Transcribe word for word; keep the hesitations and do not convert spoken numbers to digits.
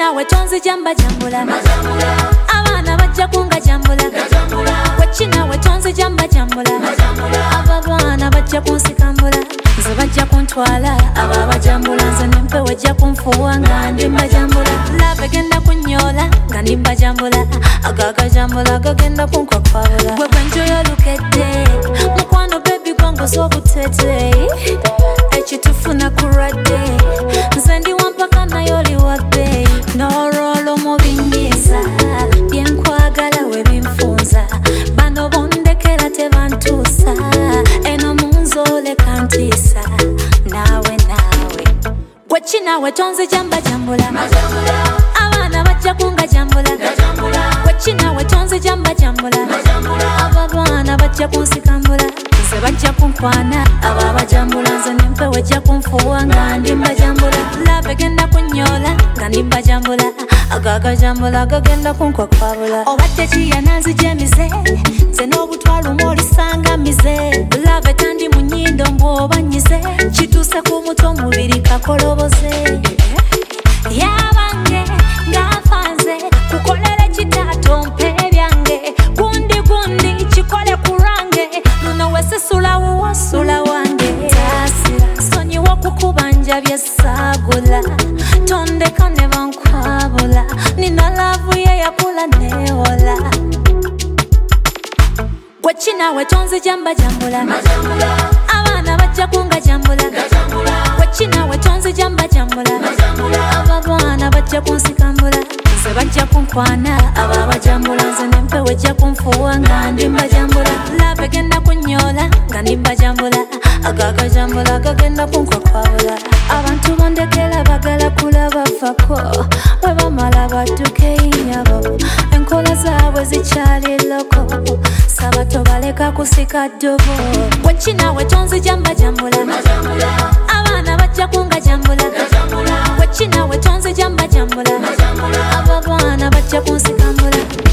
Wachinawe tonzi jamba jambula abana bajja kunga jambula Wachinawe tonzi jamba jambula abana bajja kunsikambula nze bajja kuntwala ababa jambula nze nempe wajja kunfuwa nga ndimba jambula love genda kunyola nga ndimba jambula agaga jambula gagenda kunkwakkwabula gwe gwenjoyo lukedde mukwano baby gwangu z'obutete ekitufuna kuradde nze ndi wampaka nayo liwadde n'olwolo mu binyiza byenkwagala we binfunza bano bondekera tebantuusa eno munzole kantiisa naawe naawe Wachinawe tonzi jamba jambula abana bajja kunga jambula Wachinawe tonzi jamba jambula abana bajja kunsikambula nze bajja kunkwana ababa jambula nze nempe wajja kunfuwa nga ndimba jambula love genda kunyola nga ndimba jambula agaga jambula gagenda kunkwakkwabula obadde kiyananzi gyemize nze n'obutwalo mwolisanga mize love tandi mu nnyindo mbwobanyize kituuse ku muto omubiri kakoloboze yabange ngafanze kukolere kitaato mpe byange gundi gundi kikole kurange luno wesisula wuwasula wange tasira sonyiwa kukubanja byesagula tondeka ne bankwabula nina lavu ye yakula newola Wachinawe tonzi jamba jambula abana bajja kunga jambula Wachinawe tonzi jamba jambula abana bajja kunsikambula nze bajja kunkwana ababa jambula nze nempe wajja kunfuwa nga ndimba jambula love genda kunyola nga ndimba jambula agaga jambula gagenda kunkwakkwabula abantu bondekera bagala kulaba fako we bamala badduke inyabo enkola zaabwe zikyali loko sabato baleka kusika ddobo Wachinawe tonzi jamba jambula abana bajja kunga jambula Wachinawe tonzi jamba jambula abana bajja kunsikambula